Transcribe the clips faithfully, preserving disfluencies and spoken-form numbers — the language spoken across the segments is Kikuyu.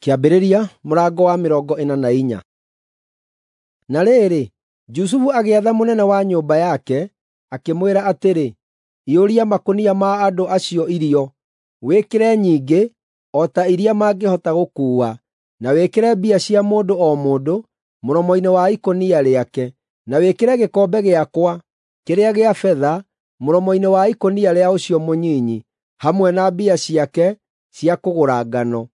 Kĩambĩrĩria mũrango wa mĩrongo ĩna na inya. Na rĩrĩ, Jusufu agĩatha mũnene wa nyũmba yake, akĩmwĩra atĩrĩ, iyũria makũnia ma andũ acio irio, wĩkĩre nyingĩ o ta iria mangĩhota gũkuua, na wĩkĩre mbia cia mũndũ o mũndũ mũromo-inĩ wa ikũnia rĩake, na wĩkĩre gĩkombe gĩakwa kĩrĩa gĩa betha mũromo-inĩ wa ikũnia rĩa ũcio mũnyinyi, hamwe na mbia ciake cia kũgũra ngano.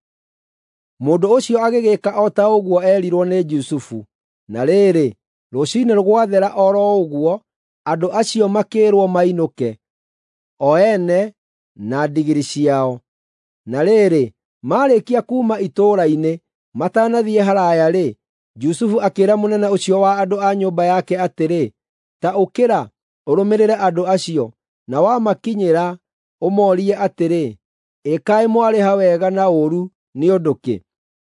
Mũndũ ũcio agĩgĩka o ta ũguo erirwo nĩ Jusufu. Na rĩrĩ, rũciinĩ rwathera o ro ũguo, andũ acio makĩĩrwo mainũke, o ene na ndigiri ciao. Na rĩrĩ, maarĩkia kuuma itũũra-inĩ, matanathiĩ haraaya-rĩ, Jusufu akĩĩra mũnene ũcio wa andũ a nyũmba yake atĩrĩ, ta ũkĩra, ũrũmĩrĩre andũ acio, na wamakinyĩra, ũmoorie atĩrĩ, ĩ kaĩ mwarĩha wega na ũũru nĩ ũndũ kĩ?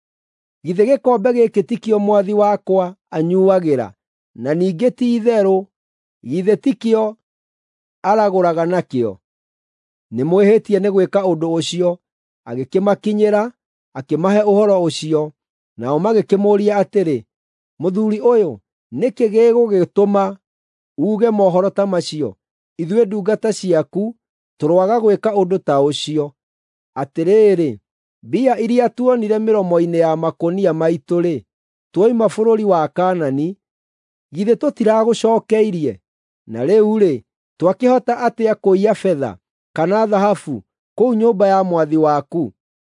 Githĩ gĩkombe gĩkĩ tikĩo mwathi wakwa anyuuagĩra, na ningĩ ti-itherũ, githĩ tikĩo aragũraga nakĩo? Nĩmwĩhĩtie nĩ gwĩka ũndũ ũcio. Agĩkĩmakinyĩra, akĩmahe ũhoro ũcio, nao magĩkĩmũũria atĩrĩ, mũthuuri ũyũ, nĩkĩ gĩgũgĩtũma uuge mohoro ta macio? Ithuĩ ndungata ciaku tũroaga gwĩka ũndũ ta ũcio. Atĩrĩrĩ, mbia iria tuonire mĩromo-inĩ ya makũnia maitũ-rĩ, tuoima bũrũri wa Kaanani, githĩ tũtiragũcookeirie? Na rĩu-rĩ, twakĩhota atĩa kũiya betha kana thahabu kũu nyũmba ya mwathi waku?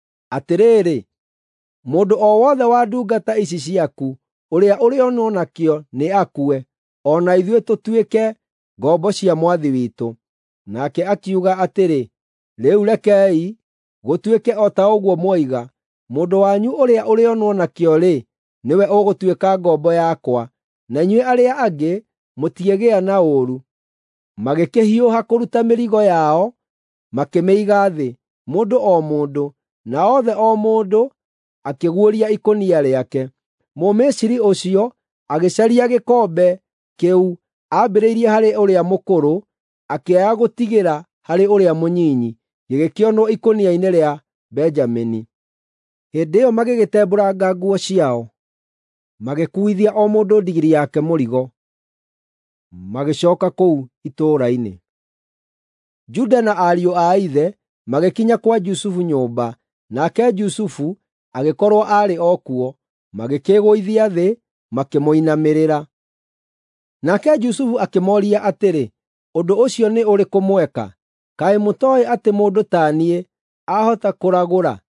Atĩrĩrĩ, mũndũ o wothe wa ndungata ici ciaku ũrĩa ũrĩonwo nakĩo nĩ akue, o na ithuĩ tũtuĩke ngombo cia mwathi witũ. Nake akiuga atĩrĩ, rĩu rekei gũtuĩke o ta ũguo mwoiga, mũndũ wanyu ũrĩa ũrĩonwo nakĩo-rĩ, nĩwe ũgũtuĩka ngombo yakwa, na inyuĩ arĩa angĩ mũtiĩgĩa na ũũru. Magĩkĩhiũha kũruta mĩrigo yao, makĩmĩiga thĩ, mũndũ o mũndũ, na othe o mũndũ akĩguũria ikũnia rĩake. Mũmisiri ũcio agĩcaria gĩkombe kĩu aambĩrĩirie harĩ ũrĩa mũkũrũ, akĩaga gũtigĩra harĩ ũrĩa mũnyinyi, gĩgĩkĩonwo ikũnia-inĩ rĩa Benjamini. Hĩndĩ ĩyo magĩgĩtembũranga nguo ciao, magĩkuuithia o mũndũ ndigiri yake mũrigo, magĩcooka kũu itũũra-inĩ. Juda na ariũ a ithe magĩkinya kwa Jusufu nyũmba, nake Jusufu agĩkorwo aarĩ o kuo, magĩkĩĩgũithia thĩ, makĩmũinamĩrĩra. Nake Jusufu akĩmooria atĩrĩ, ũndũ ũcio nĩ ũrĩkũ mweka? Kaĩ mũtooĩ atĩ mũndũ ta niĩ ahota kũragũra?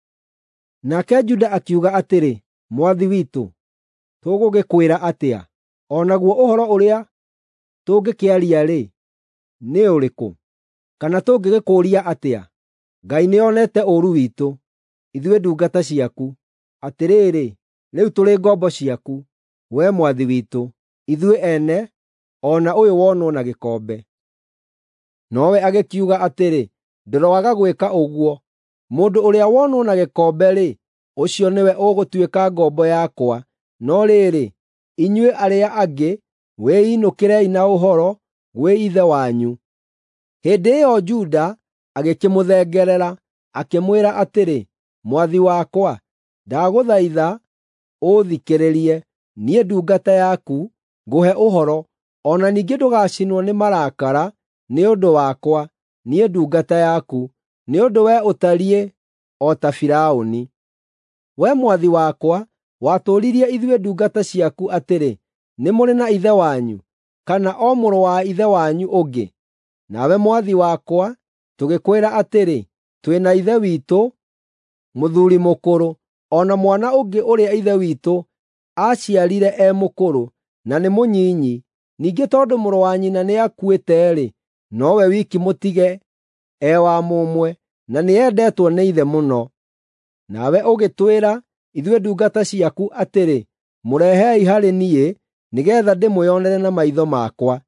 Nake Juda akiuga atĩrĩ, mwathi witũ, tũgũgĩkwĩra atĩa? O naguo ũhoro ũrĩa tũngĩkĩaria-rĩ, nĩ ũrĩkũ? Kana tũngĩgĩkũũria atĩa? Ngai nĩonete ũũru witũ, ithuĩ ndungata ciaku. Atĩrĩrĩ, rĩu tũrĩ ngombo ciaku, wee mwathi witũ, ithuĩ ene, o na ũyũ wonwo na gĩkombe. Nowe agĩkiuga atĩrĩ, ndĩroaga gwĩka ũguo. Mũndũ ũrĩa wonwo na gĩkombe-rĩ, ũcio nĩwe ũgũtuĩka ngombo yakwa. No rĩrĩ, inyuĩ arĩa angĩ, wĩinũkĩrei na ũhoro gwĩ ithe wanyu. Hĩndĩ ĩyo Juda agĩkĩmũthengerera, akĩmwĩra atĩrĩ, mwathi wakwa, ndagũthaitha ũthikĩrĩrie, niĩ ndungata yaku ngũhe ũhoro, o na ningĩ ndũgacinwo nĩ marakara nĩ ũndũ wakwa, niĩ ndungata yaku, nĩ ũndũ wee ũtariĩ o ta Firaũni. Wee mwathi wakwa, watũũririe ithuĩ ndungata ciaku atĩrĩ, nĩ mũrĩ na ithe wanyu, kana o mũrũ wa ithe wanyu ũngĩ? Nawe mwathi wakwa, tũgĩkwĩra atĩrĩ, twĩna ithe witũ, mũthuuri mũkũrũ, o na mwana ũngĩ ũrĩa ithe witũ aaciarire e mũkũrũ, na nĩ mũnyinyi. Ningĩ tondũ mũrũ wa nyina nĩakuĩte-rĩ, nowe wiki mũtige e wa mũmwe, na nĩendetwo nĩ ithe mũno. Nawe ũgĩtwĩra ithuĩ ndungata ciaku atĩrĩ, mũrehei harĩ niĩ, nĩgeetha ndĩmwĩonere na maitho makwa.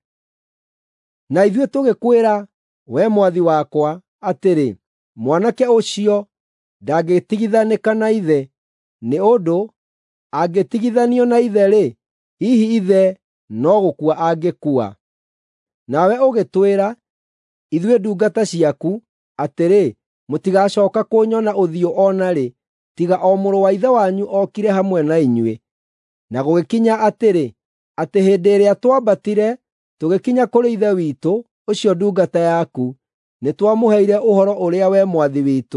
Na ithuĩ tũgĩkwĩra, wee mwathi wakwa, atĩrĩ, mwanake ũcio ndangĩtigithanĩka na ithe, nĩ ũndũ angĩtigithanio na ithe-rĩ, hihi ithe no gũkua angĩkua. Nawe ũgĩtwĩra ithuĩ ndungata ciaku atĩrĩ, mũtigacooka kũnyona ũthiũ o na rĩ, tiga o mũrũ wa ithe wanyu okire hamwe na inyuĩ. Na gũgĩkinya atĩrĩ, atĩ hĩndĩ ĩrĩa twambatire tũgĩkinya kũrĩ ithe witũ, ũcio ndungata yaku, nĩtwamũheire ũhoro ũrĩa we mwathi witũ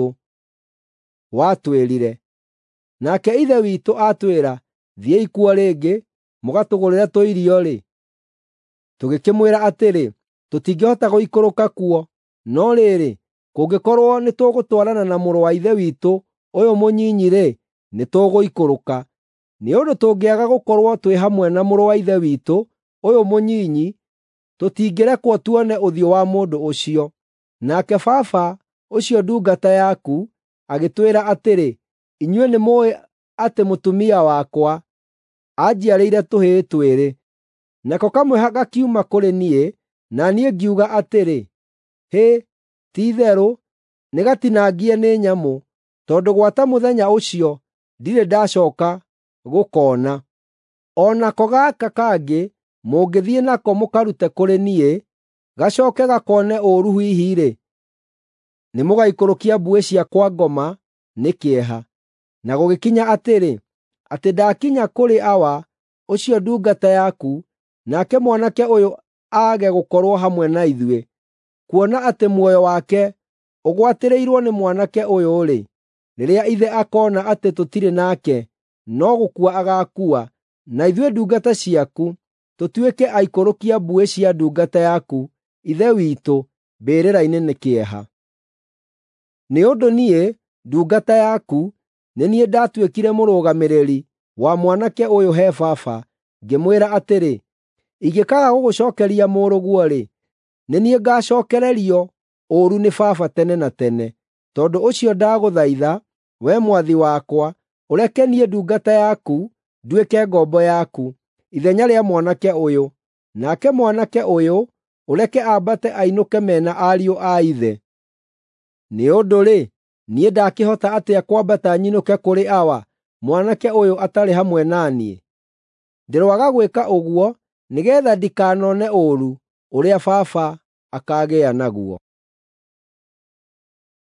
watwĩrire. Nake ithe witũ atwĩra, thiĩi kuo rĩngĩ, mũgatũgũrĩre tũirio-rĩ. Tũgĩkĩmwĩra atĩrĩ, tũtingĩhota gũikũrũka kuo, no rĩrĩ, kũngĩkorwo nĩtũgũtwarana na mũrũ wa ithe witũ ũyũ mũnyinyi-rĩ, nĩtũgũikũrũka. Nĩ ũndũ tũngĩaga gũkorwo twĩ hamwe na mũrũ wa ithe witũ ũyũ mũnyinyi, tũtingĩrekwo tuone ũthiũ wa mũndũ ũcio. Nake baba ũcio ndungata yaku agĩtwĩra atĩrĩ, inyuĩ nĩmũũĩ atĩ mũtumia wakwa anjiarĩire tũhĩĩ twĩrĩ. Nako kamwe gakiuma kũrĩ niĩ, na niĩ ngiuga atĩrĩ, hĩ, ti-itherũ nĩgatinangie nĩ nyamũ, tondũ gwata mũthenya ũcio ndirĩ ndacooka gũkona. O nako gaka kangĩ mũngĩthiĩ nako mũkarute kũrĩ niĩ, gacooke gakone ũũru hihi-rĩ, nĩmũgaikũrũkia mbuĩ ciakwa ngoma nĩ kĩeha. Na gũgĩkinya atĩrĩ, atĩ ndakinya kũrĩ awa ũcio ndungata yaku, nake mwanake ũyũ aage gũkorwo hamwe na ithuĩ, kuona atĩ muoyo wake ũgwatĩrĩirwo nĩ mwanake ũyũ-rĩ, rĩrĩa ithe akona atĩ tũtirĩ nake, no gũkua agaakua, na ithuĩ ndungata ciaku tũtuĩke aikũrũkia mbuĩ cia ndungata yaku, ithe witũ, mbĩrĩra-inĩ nĩ kĩeha. Nĩ ũndũ niĩ, ndungata yaku, nĩ niĩ ndatuĩkire mũrũgamĩrĩri wa mwanake ũyũ he baba, ngĩmwĩra atĩrĩ, ingĩkaaga gũgũcookeria mũrũguo-rĩ, nĩ niĩ ngaacookererio ũũru nĩ baba tene na tene. Tondũ ũcio ndagũthaitha, we mwathi wakwa, ũreke niĩ ndungata yaku nduĩke ngombo yaku ithenya rĩa mwanake ũyũ, nake mwanake ũyũ ũreke ambate ainũke mena ariũ a ithe. Nĩ ũndũ-rĩ, niĩ ndakĩhota atĩa kwambata nyinũke kũrĩ awa, mwanake ũyũ atarĩ hamwe na niĩ? Ndĩroaga gwĩka ũguo nĩgeetha ndikanone ũũru ũrĩa baba akaagĩa naguo.